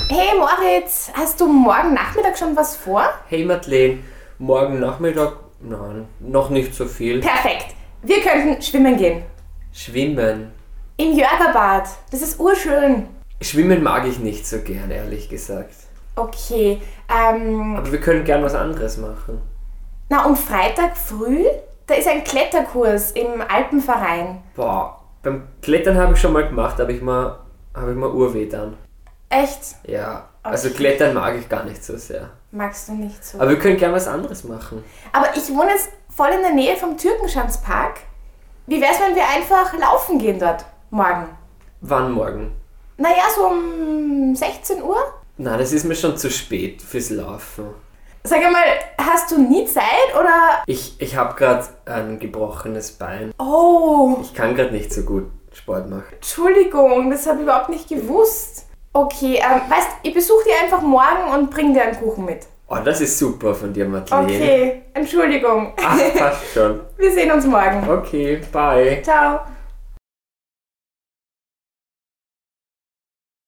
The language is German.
Hey Moritz, hast du morgen Nachmittag schon was vor? Hey Madeleine, morgen Nachmittag? Nein, noch nicht so viel. Perfekt, wir könnten schwimmen gehen. Schwimmen? Im Jörgerbad, das ist urschön. Schwimmen mag ich nicht so gern, ehrlich gesagt. Okay, Aber wir können gern was anderes machen. und Freitag früh, da ist ein Kletterkurs im Alpenverein. Boah, beim Klettern habe ich schon mal gemacht, habe ich mal Urweh dann. Echt? Ja, also Okay. Klettern mag ich gar nicht so sehr. Magst du nicht so? Aber wir können gern was anderes machen. Aber ich wohne jetzt voll in der Nähe vom Türkenschanzpark. Wie wär's, wenn wir einfach laufen gehen dort morgen? Wann morgen? Naja, so um 16 Uhr? Na, das ist mir schon zu spät fürs Laufen. Sag einmal, hast du nie Zeit oder... Ich habe gerade ein gebrochenes Bein. Oh, Ich kann gerade nicht so gut Sport machen. Entschuldigung, das habe ich überhaupt nicht gewusst. Okay, weißt, ich besuche dich einfach morgen und bring dir einen Kuchen mit. Oh, das ist super von dir, Madeleine. Okay, Entschuldigung. Ach, passt schon. Wir sehen uns morgen. Okay, bye. Ciao.